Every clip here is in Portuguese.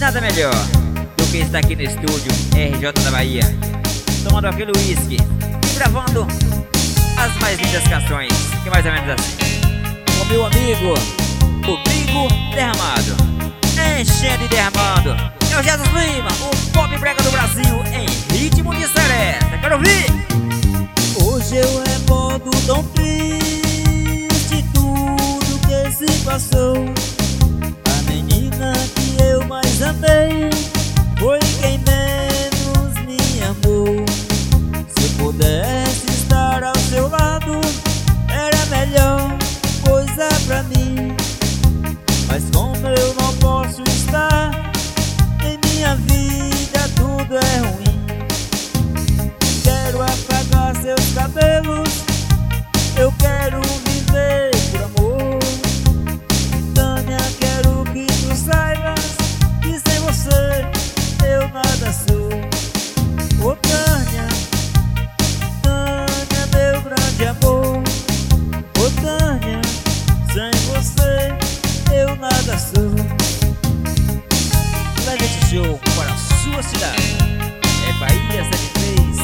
nada melhor do que estar aqui no estúdio RJ da Bahia, tomando aquele uísque e gravando as mais lindas canções, que mais ou menos assim. O meu amigo, o Bingo Derramado, enchendo e derramando. É o Jesus Lima, o pop brega do Brasil, em ritmo de seresta. Quero ouvir! Hoje eu recordo tão triste tudo que se passou. A menina que eu mais amei foi quem menos me amou. Se eu pudesse estar ao seu lado, era a melhor coisa pra mim. Mas como eu não posso estar, em minha vida tudo é ruim. Quero apagar seus cabelos, eu quero viver por amor. Tânia, quero que tu saibas que sem você eu nada sou. Ô Tânia, Tânia, meu grande amor. Ô Tânia, sem você eu nada sou. Leve esse show para a sua cidade. É Bahia 73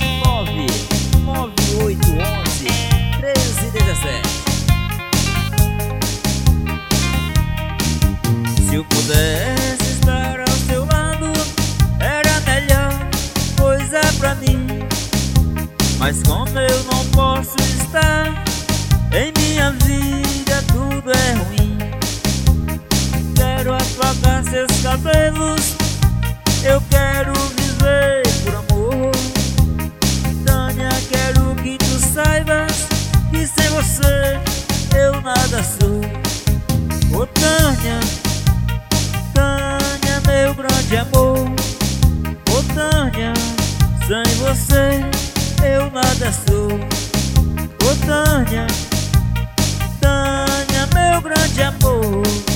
99811 1317. Se eu pudesse estar ao seu lado, era a melhor coisa pra mim. Mas como eu não posso estar, em minha vida tudo é ruim. Quero apagar seus cabelos, eu quero viver por amor. Tânia, quero que tu saibas que sem você eu nada sou. Ô Tânia, Tânia, meu grande amor. Ô Tânia, sem você eu nada sou. Ô Tânia, Tânia, meu grande amor.